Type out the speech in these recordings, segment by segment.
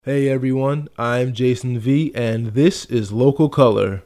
Hey everyone, I'm Jason V, and this is Local Color.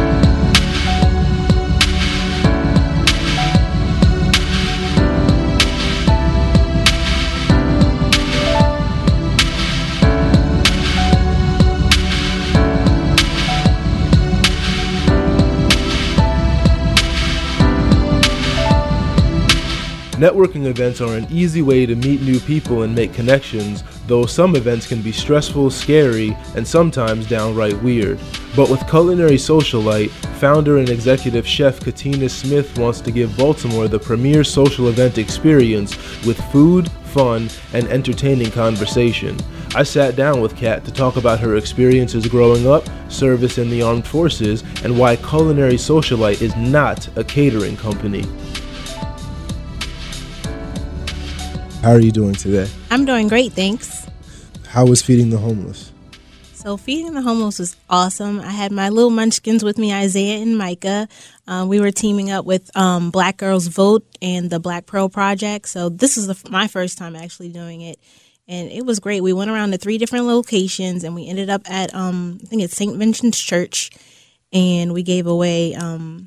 Networking events are an easy way to meet new people and make connections, though some events can be stressful, scary, and sometimes downright weird. But with Culinary Socialite, founder and executive chef Katina Smith wants to give Baltimore the premier social event experience with food, fun, and entertaining conversation. I sat down with Kat to talk about her experiences growing up, service in the armed forces, and why Culinary Socialite is not a catering company. How are you doing today? I'm doing great, thanks. How was feeding the homeless? So feeding the homeless was awesome. I had my little munchkins with me, Isaiah and Micah. We were teaming up with Black Girls Vote and the Black Pearl Project. So this is my first time actually doing it. And it was great. We went around to 3 different locations and we ended up at, I think it's St. Vincent's Church. And we gave away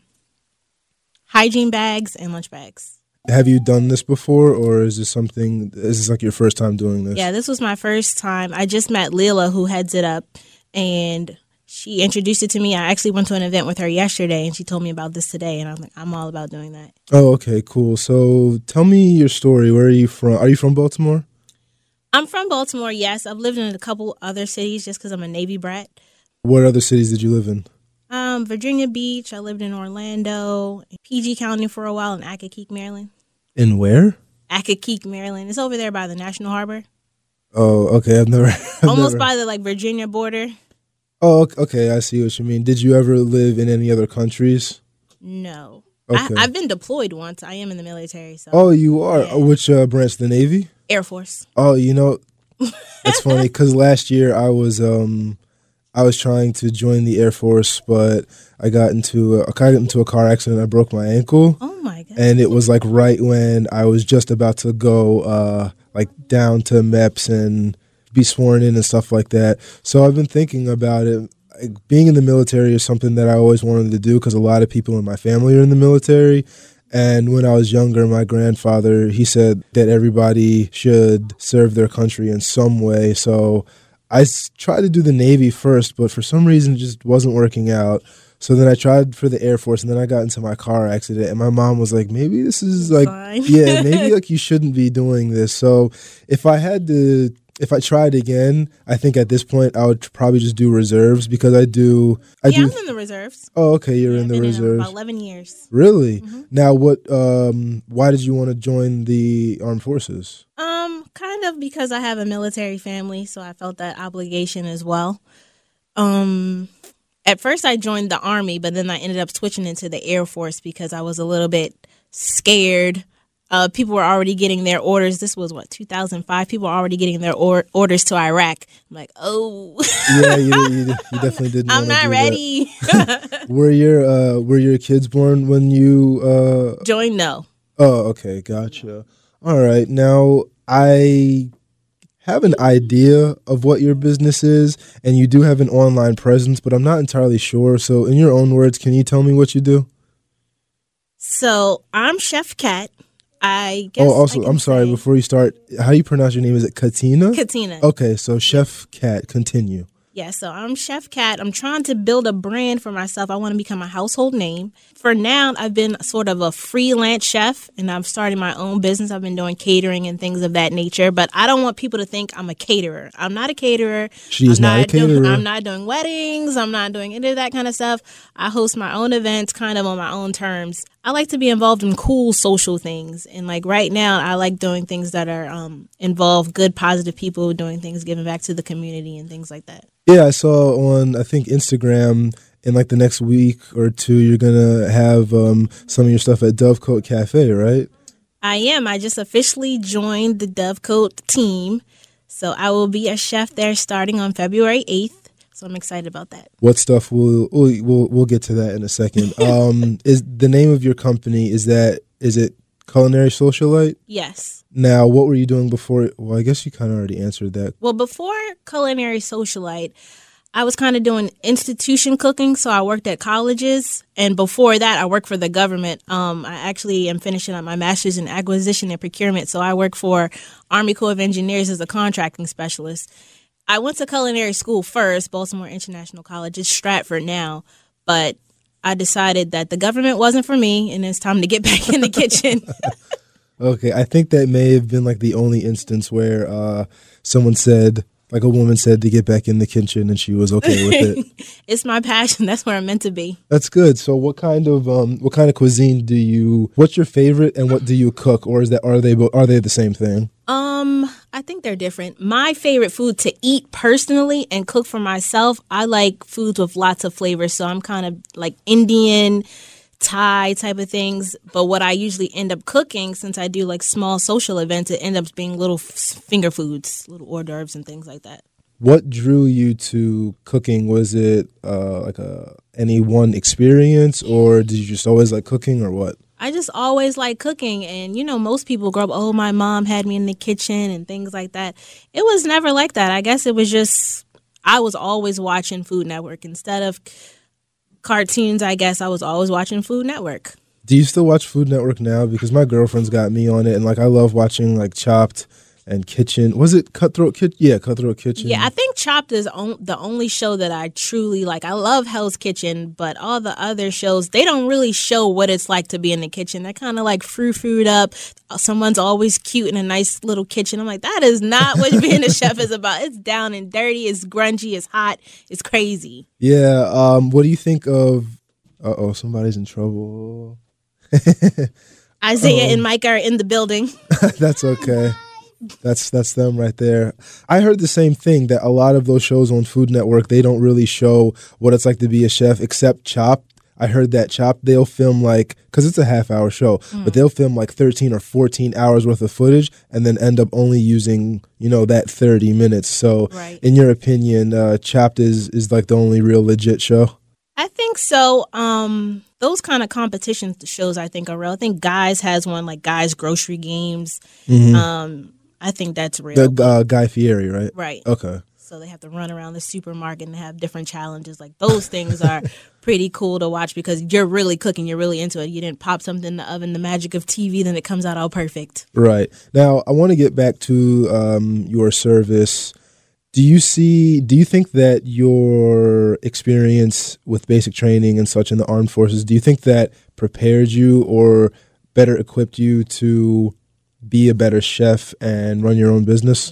hygiene bags and lunch bags. Have you done this before, or is this like your first time doing this? Yeah, this was my first time. I just met Leela, who heads it up, and she introduced it to me. I actually went to an event with her yesterday, and she told me about this today, and I'm like, I'm all about doing that. Oh, okay, cool. So tell me your story. Where are you from? Are you from Baltimore? I'm from Baltimore, yes. I've lived in a couple other cities just because I'm a Navy brat. What other cities did you live in? Virginia Beach. I lived in Orlando, PG County for a while, and Accokeek, Maryland. In where? Accokeek, Maryland. It's over there by the National Harbor. Oh, okay. Almost by the Virginia border. Oh, okay. I see what you mean. Did you ever live in any other countries? No. Okay. I've been deployed once. I am in the military. So. Oh, you are? Yeah. Which branch of the Navy? Air Force. Oh, that's funny because last year I was trying to join the Air Force, but I got into a car accident. I broke my ankle. Oh my God. And it was like right when I was just about to go down to MEPS and be sworn in and stuff like that. So I've been thinking about it. Being in the military is something that I always wanted to do because a lot of people in my family are in the military. And when I was younger, my grandfather, he said that everybody should serve their country in some way. So I tried to do the Navy first, but for some reason it just wasn't working out. So then I tried for the Air Force, and then I got into my car accident, and my mom was like, maybe this is fine. Yeah, maybe you shouldn't be doing this. So if I tried again, I think at this point I would probably just do reserves because I'm in the reserves. Oh, okay, you're in the reserves. About 11 years. Really? Mm-hmm. Now, why did you want to join the armed forces? Kind of because I have a military family, so I felt that obligation as well. At first I joined the Army, but then I ended up switching into the Air Force because I was a little bit scared. People were already getting their orders. This was 2005. People were already getting their orders to Iraq. I'm like, oh. Yeah, you definitely didn't. I'm not ready. Were your kids born when you joined? No. Oh, okay, gotcha. All right, now I have an idea of what your business is, and you do have an online presence, but I'm not entirely sure. So in your own words, can you tell me what you do? So I'm Chef Kat. I guess. Oh, also, I'm sorry, before you start, how do you pronounce your name? Is it Katina? Katina. Okay, so Chef Kat, continue. Yeah, so I'm Chef Kat. I'm trying to build a brand for myself. I want to become a household name. For now, I've been sort of a freelance chef, and I'm starting my own business. I've been doing catering and things of that nature, but I don't want people to think I'm a caterer. I'm not a caterer. She's not a caterer. I'm not doing weddings. I'm not doing any of that kind of stuff. I host my own events kind of on my own terms. I like to be involved in cool social things, and right now, I like doing things that are involve good, positive people doing things, giving back to the community and things like that. Yeah, I saw on, I think, Instagram, in the next week or two, you're going to have some of your stuff at Dovecote Cafe, right? I am. I just officially joined the Dovecote team. So I will be a chef there starting on February 8th. So I'm excited about that. What stuff, we'll get to that in a second. Is the name of your company, is it Culinary socialite? Yes. Now, what were you doing before? Well, I guess you kind of already answered that. Well, before culinary socialite, I was kind of doing institution cooking, so I worked at colleges, and before that, I worked for the government. I actually am finishing up my master's in acquisition and procurement, so I work for Army Corps of Engineers as a contracting specialist. I went to culinary school first, Baltimore International College. It's Stratford now, but I decided that the government wasn't for me, and it's time to get back in the kitchen. Okay, I think that may have been like the only instance where someone said, like a woman said, to get back in the kitchen, and she was okay with it. It's my passion. That's where I'm meant to be. That's good. So, what kind of cuisine do you? What's your favorite, and what do you cook, or are they the same thing? I think they're different. My favorite food to eat personally and cook for myself, I like foods with lots of flavor. So I'm kind of like Indian, Thai type of things. But what I usually end up cooking, since I do like small social events, it ends up being little finger foods, little hors d'oeuvres and things like that. What drew you to cooking? Was it any one experience, or did you just always like cooking, or what? I just always like cooking, and most people grow up, oh, my mom had me in the kitchen and things like that. It was never like that. I guess it was just, I was always watching Food Network. Instead of cartoons, I guess I was always watching Food Network. Do you still watch Food Network now? Because my girlfriend's got me on it, and like I love watching like Chopped and Kitchen. Was it Cutthroat Kitchen? Yeah, Cutthroat Kitchen. Yeah, I think Chopped is the only show that I truly like. I love Hell's Kitchen, but all the other shows, they don't really show what it's like to be in the kitchen. They're kind of like frou-froued up. Someone's always cute in a nice little kitchen. I'm like, that is not what being a chef is about. It's down and dirty. It's grungy. It's hot. It's crazy. Yeah. What do you think of? Uh-oh, somebody's in trouble. Isaiah and Mike are in the building. That's okay. That's them right there. I heard the same thing, that a lot of those shows on Food Network, they don't really show what it's like to be a chef, except Chopped. I heard that Chopped, they'll film because it's a half-hour show, but they'll film like 13 or 14 hours worth of footage and then end up only using, that 30 minutes. So right. In your opinion, Chopped is like the only real legit show? I think so. Those kind of competition shows I think are real. I think Guys has one, like Guys Grocery Games. Mm-hmm. I think that's real. The Guy Fieri, right? Right. Okay. So they have to run around the supermarket and have different challenges. Like those things are pretty cool to watch because you're really cooking. You're really into it. You didn't pop something in the oven, the magic of TV, then it comes out all perfect. Right. Now, I want to get back to your service. Do you think that your experience with basic training and such in the armed forces, do you think that prepared you or better equipped you to be a better chef and run your own business?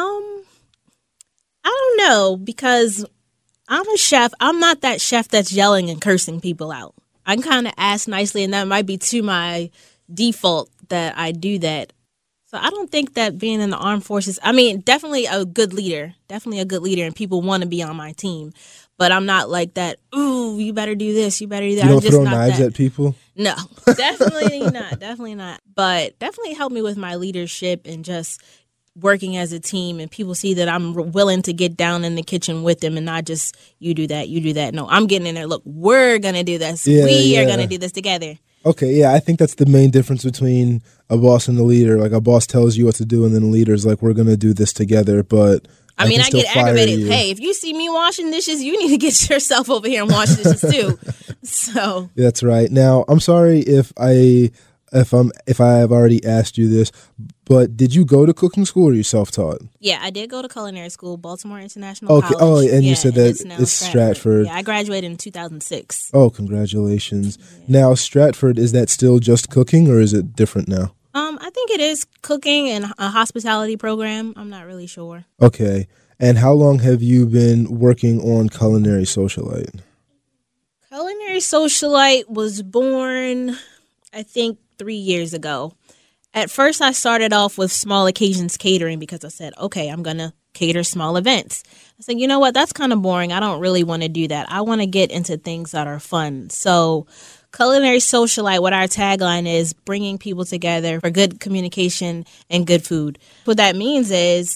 I don't know, because I'm a chef. I'm not that chef that's yelling and cursing people out. I can kind of ask nicely, and that might be to my default that I do that. So I don't think that being in the armed forces, I mean, definitely a good leader, and people want to be on my team. But I'm not like that, ooh, you better do this, you better do that. You don't throw knives at people? No, definitely not. But definitely helped me with my leadership and just working as a team, and people see that I'm willing to get down in the kitchen with them and not just, you do that. No, I'm getting in there. Look, we're going to do this. We are going to do this together. Okay, yeah, I think that's the main difference between a boss and a leader. Like a boss tells you what to do, and then a leader's like, we're going to do this together, but I get aggravated. Hey, if you see me washing dishes, you need to get yourself over here and wash dishes too. So that's right. Now, I'm sorry if I have already asked you this, but did you go to cooking school or are you self-taught? Yeah, I did go to culinary school, Baltimore International College. Oh, and you said that it's Stratford. Yeah, I graduated in 2006. Oh, congratulations. Yeah. Now, Stratford, is that still just cooking or is it different now? I think it is cooking and a hospitality program. I'm not really sure. Okay. And how long have you been working on Culinary Socialite? Culinary Socialite was born, I think, 3 years ago. At first, I started off with small occasions catering because I said, okay, I'm going to cater small events. I said, you know what? That's kind of boring. I don't really want to do that. I want to get into things that are fun. So Culinary Socialite, what our tagline is, bringing people together for good communication and good food. What that means is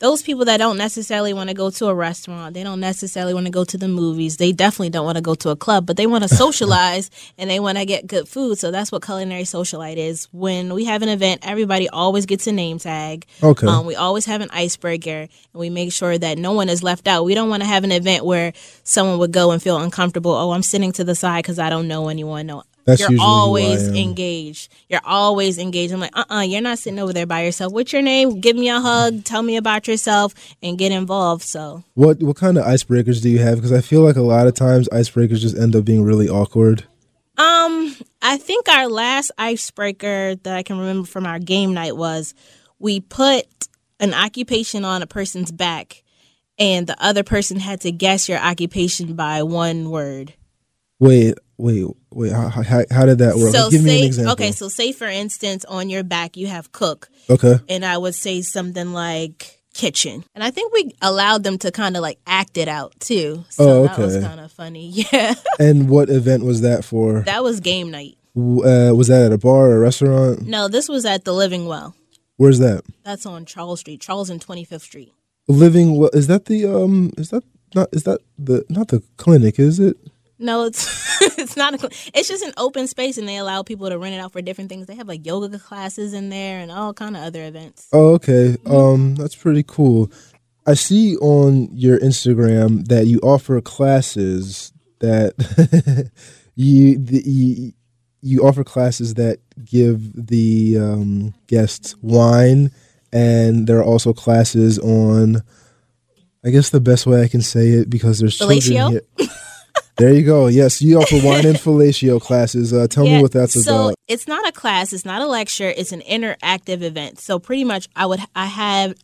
those people that don't necessarily want to go to a restaurant, they don't necessarily want to go to the movies, they definitely don't want to go to a club, but they want to socialize and they want to get good food. So that's what Culinary Socialite is. When we have an event, everybody always gets a name tag. Okay. We always have an icebreaker, and we make sure that no one is left out. We don't want to have an event where someone would go and feel uncomfortable. Oh, I'm sitting to the side because I don't know anyone. No. That's You're usually always who I am. engaged. You're always engaged. I'm like, you're not sitting over there by yourself. What's your name? Give me a hug. Tell me about yourself and get involved. So, What kind of icebreakers do you have? Because I feel like a lot of times icebreakers just end up being really awkward. I think our last icebreaker that I can remember from our game night was we put an occupation on a person's back, and the other person had to guess your occupation by one word. Wait. How did that work? So Give me say, an example. okay, so say for instance on your back you have cook. Okay. And I would say something like kitchen. And I think we allowed them to kind of like act it out too. So that was kind of funny. Yeah. And what event was that for? That was game night. Was that at a bar or a restaurant? No, this was at the Living Well. Where's that? That's on Charles Street. Charles and 25th Street. Living Well. Is that not the clinic, is it? No, it's not. It's just an open space, and they allow people to rent it out for different things. They have like yoga classes in there and all kind of other events. Oh, okay. That's pretty cool. I see on your Instagram that you offer classes that you offer classes that give the guests wine, and there are also classes on, I guess the best way I can say it, because there's Fellatio? children here. There you go. Yes, you offer wine and fellatio classes. Tell me what that's about. So it's not a class, it's not a lecture, it's an interactive event. So pretty much I have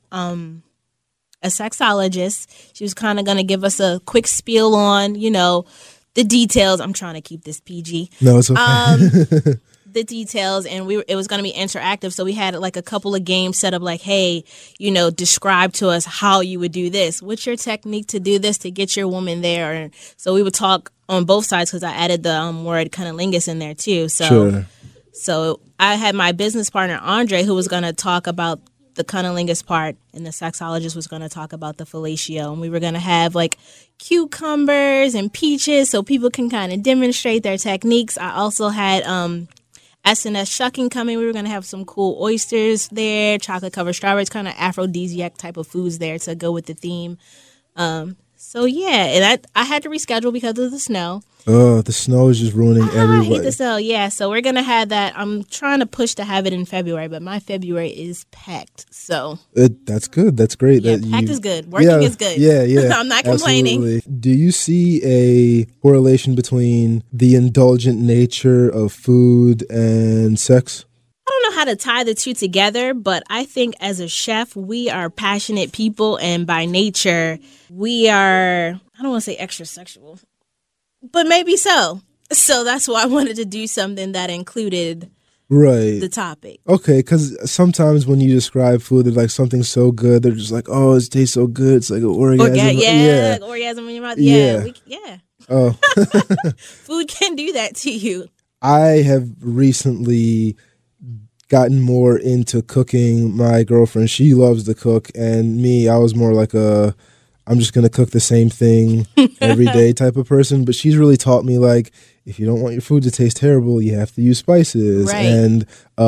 a sexologist. She was kind of going to give us a quick spiel on, the details. I'm trying to keep this PG. No, it's okay. The details, and it was going to be interactive. So we had like a couple of games set up like, hey, describe to us how you would do this. What's your technique to do this to get your woman there? And so we would talk on both sides because I added the word cunnilingus in there too. So, Sure. So I had my business partner, Andre, who was going to talk about the cunnilingus part, and the sexologist was going to talk about the fellatio. And we were going to have like cucumbers and peaches so people can kind of demonstrate their techniques. I also had S&S shucking coming. We were going to have some cool oysters there, chocolate covered strawberries, kind of aphrodisiac type of foods there to go with the theme. So yeah, and I had to reschedule because of the snow. Oh, the snow is just ruining I everybody. hate the snow. Yeah, so we're going to have that. I'm trying to push to have it in February, but my February is packed. So That's good. That's great. yeah, that packed is good. Working is good. Yeah. I'm not complaining. Absolutely. Do you see a correlation between the indulgent nature of food and sex? I don't know how to tie the two together, but I think as a chef, we are passionate people, and by nature, we are, I don't want to say extra sexual, but maybe so. So that's why I wanted to do something that included the topic. Okay, because sometimes when you describe food, they're like something so good, they're just like, oh, it tastes so good. It's like an orgasm. Like orgasm in your mouth. Yeah. Oh. Food can do that to you. I have recently gotten more into cooking. My girlfriend, she loves to cook, and me, I was more like I'm just going to cook the same thing every day type of person. But she's really taught me, like, if you don't want your food to taste terrible, you have to use spices. Right. And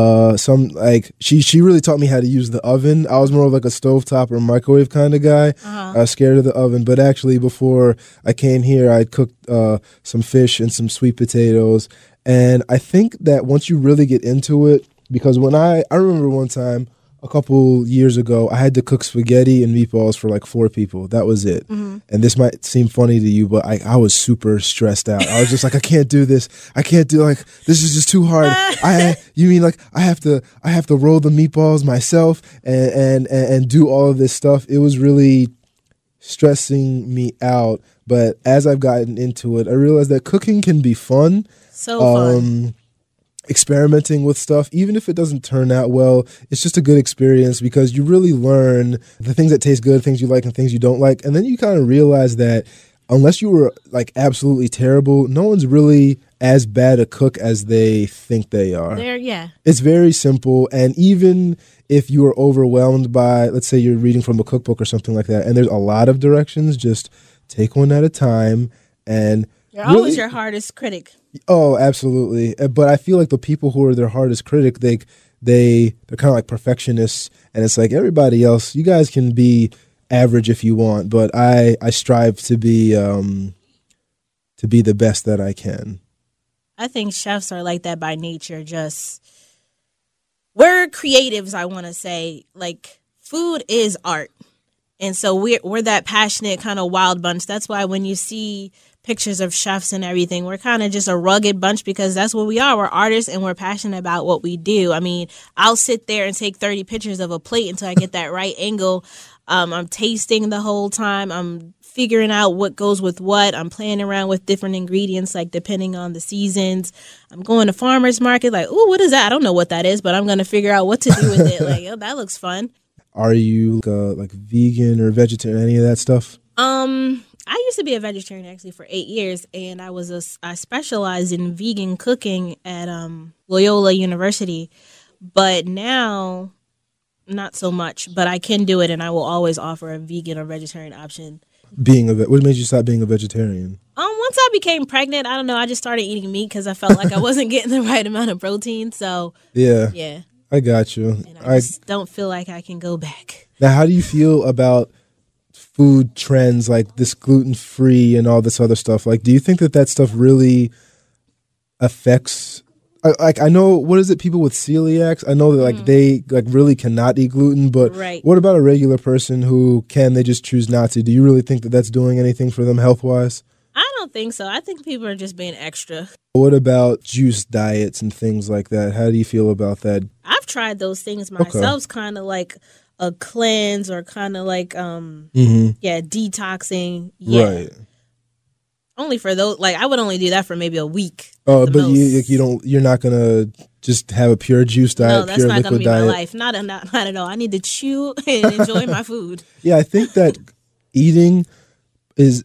she really taught me how to use the oven. I was more of like a stovetop or microwave kind of guy. I was scared of the oven. But actually, before I came here, I'd cooked some fish and some sweet potatoes. And I think that once you really get into it, because when I remember one time a couple years ago, I had to cook spaghetti and meatballs for like 4 people. That was it. Mm-hmm. And this might seem funny to you, but I was super stressed out. I was just like, I can't do this. I can't do, like, this is just too hard. You mean like I have to roll the meatballs myself and do all of this stuff. It was really stressing me out. But as I've gotten into it, I realized that cooking can be fun. So fun. Experimenting with stuff, even if it doesn't turn out well, it's just a good experience because you really learn the things that taste good, things you like and things you don't like. And then you kind of realize that unless you were like absolutely terrible, no one's really as bad a cook as they think they are. It's very simple. And even if you are overwhelmed by, let's say you're reading from a cookbook or something like that, and there's a lot of directions, just take one at a time. And you're always your hardest critic. Oh, absolutely. But I feel like the people who are their hardest critic, they're kind of like perfectionists. And it's like everybody else, you guys can be average if you want, but I strive to be the best that I can. I think chefs are like that by nature. We're creatives, I want to say. Like, food is art. And so we're that passionate kind of wild bunch. That's why when you see pictures of chefs and everything, we're kind of just a rugged bunch, because that's what we are. We're artists and we're passionate about what we do. I mean, I'll sit there and take 30 pictures of a plate until I get that right angle. I'm tasting the whole time. I'm figuring out what goes with what. I'm playing around with different ingredients, like depending on the seasons. I'm going to farmer's market, like, ooh, what is that? I don't know what that is, but I'm going to figure out what to do with it. Like, oh, that looks fun. Are you like vegan or vegetarian, any of that stuff? I used to be a vegetarian actually for 8 years, and I specialized in vegan cooking at Loyola University, but now not so much. But I can do it, and I will always offer a vegan or vegetarian option. What made you stop being a vegetarian? Once I became pregnant, I don't know, I just started eating meat because I felt like I wasn't getting the right amount of protein. So yeah, I got you. And I just don't feel like I can go back. Now, how do you feel about food trends like this gluten-free and all this other stuff? Like, do you think that stuff really affects, like, I know, what is it, people with celiacs? I know that like they like really cannot eat gluten, but what about a regular person who they just choose not to? Do you really think that that's doing anything for them health-wise? I don't think so. I think people are just being extra. What about juice diets and things like that? How do you feel about that? I've tried those things myself. It's kind of like a cleanse or kind of like detoxing. Yeah. Right. Only for those, like, I would only do that for maybe a week. Oh, but you're not gonna just have a pure juice diet. No, that's not gonna be my life. Not at all. I need to chew and enjoy my food. Yeah, I think that eating is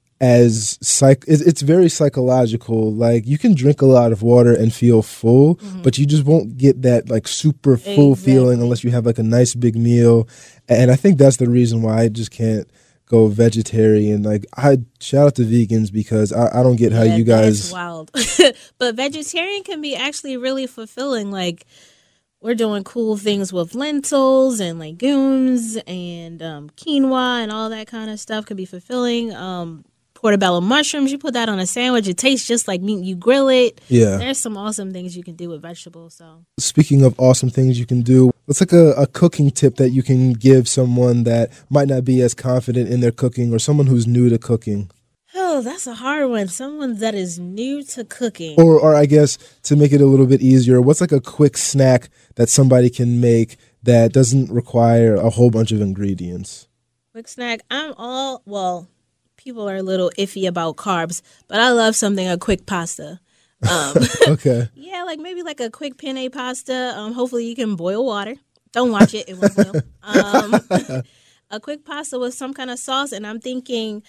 it's very psychological. Like, you can drink a lot of water and feel full, but you just won't get that like super full feeling unless you have like a nice big meal. And I think that's the reason why I just can't go vegetarian. Like, I shout out to vegans because I don't get how you guys. That's wild. But vegetarian can be actually really fulfilling. Like, we're doing cool things with lentils and legumes and quinoa and all that kind of stuff. Can be fulfilling. Portobello mushrooms, you put that on a sandwich, it tastes just like meat. You grill it. Yeah. There's some awesome things you can do with vegetables. So, speaking of awesome things you can do, what's like a cooking tip that you can give someone that might not be as confident in their cooking, or someone who's new to cooking? Oh, that's a hard one. Someone that is new to cooking. Or I guess to make it a little bit easier, what's like a quick snack that somebody can make that doesn't require a whole bunch of ingredients? Quick snack. People are a little iffy about carbs, but I love a quick pasta. Okay. Yeah, like maybe like a quick penne pasta. Hopefully you can boil water. Don't watch it. It won't boil. A quick pasta with some kind of sauce. And I'm thinking,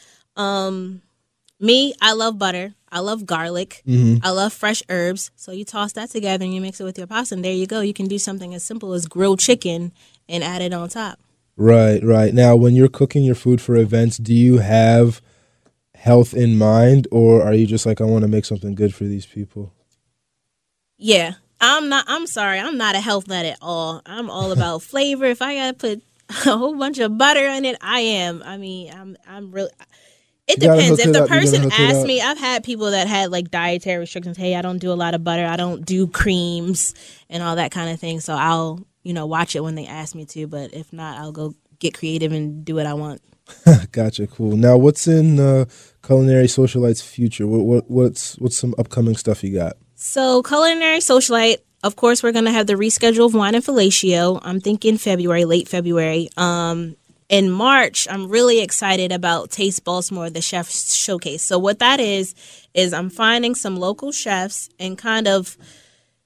I love butter. I love garlic. I love fresh herbs. So you toss that together and you mix it with your pasta, and there you go. You can do something as simple as grilled chicken and add it on top. Right. Now, when you're cooking your food for events, do you have health in mind, or are you just like, I want to make something good for these people? Yeah. I'm sorry. I'm not a health nut at all. I'm all about flavor. If I got to put a whole bunch of butter in it, I am. I mean, I'm really... It depends. If the person asks me, I've had people that had like dietary restrictions. Hey, I don't do a lot of butter. I don't do creams and all that kind of thing. So I'll, watch it when they ask me to. But if not, I'll go get creative and do what I want. Gotcha. Cool. Now, what's in Culinary Socialite's future? What's some upcoming stuff you got? So Culinary Socialite, of course, we're going to have the reschedule of Wine and Fellatio. I'm thinking late February. In March, I'm really excited about Taste Baltimore, the chef showcase. So what that is I'm finding some local chefs and kind of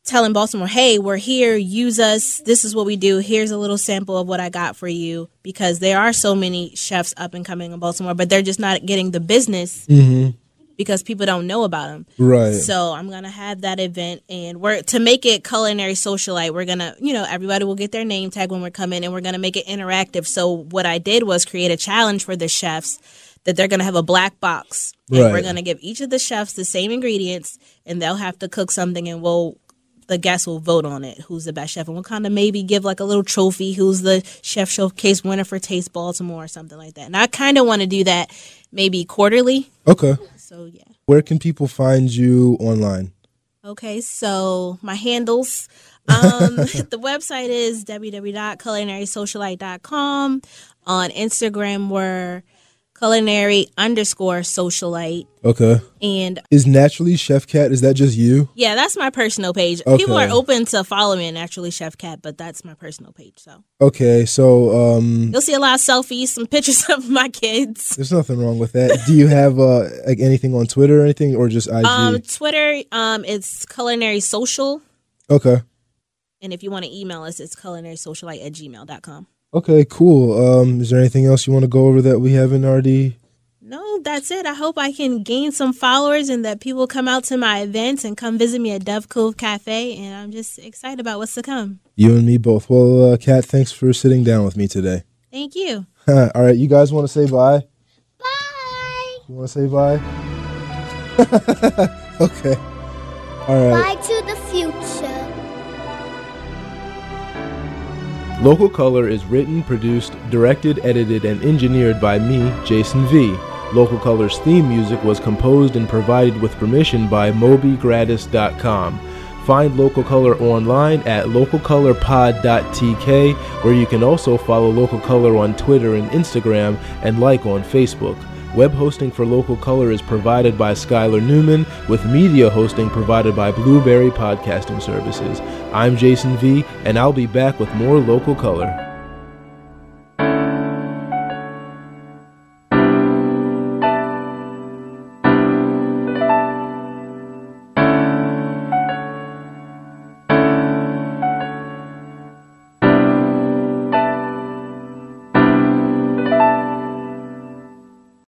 telling Baltimore, hey, we're here, use us, this is what we do, here's a little sample of what I got for you, because there are so many chefs up and coming in Baltimore, but they're just not getting the business because people don't know about them. Right. So I'm going to have that event, and we're to make it Culinary Socialite, we're going to, everybody will get their name tag when we're coming, and we're going to make it interactive. So what I did was create a challenge for the chefs that they're going to have a black box, and we're going to give each of the chefs the same ingredients, and they'll have to cook something, and the guests will vote on it, who's the best chef. And we'll kind of maybe give like a little trophy, who's the Chef Showcase winner for Taste Baltimore or something like that. And I kind of want to do that maybe quarterly. Okay. So, yeah. Where can people find you online? Okay, so my handles. The website is www.culinarysocialite.com. On Instagram, we're culinary_socialite. Okay. And is Naturally Chef Cat, is that just you? Yeah, that's my personal page. Okay. People are open to follow me at Naturally Chef Cat, but that's my personal page. So okay, so you'll see a lot of selfies, some pictures of my kids. There's nothing wrong with that. Do you have like anything on Twitter or anything, or just IG? Twitter, it's Culinary Social. Okay. And if you want to email us, it's culinarysocialite@gmail.com. Okay, cool. Is there anything else you want to go over that we haven't already? No, that's it. I hope I can gain some followers and that people come out to my events and come visit me at Dove Cove Cafe. And I'm just excited about what's to come. You and me both. Well, Kat, thanks for sitting down with me today. Thank you. All right, you guys want to say bye? Bye. You want to say bye? Okay. All right. Bye to the future. Local Color is written, produced, directed, edited, and engineered by me, Jason V. Local Color's theme music was composed and provided with permission by MobyGratis.com. Find Local Color online at localcolorpod.tk, where you can also follow Local Color on Twitter and Instagram and like on Facebook. Web hosting for Local Color is provided by Skylar Newman, with media hosting provided by Blueberry Podcasting Services. I'm Jason V, and I'll be back with more Local Color.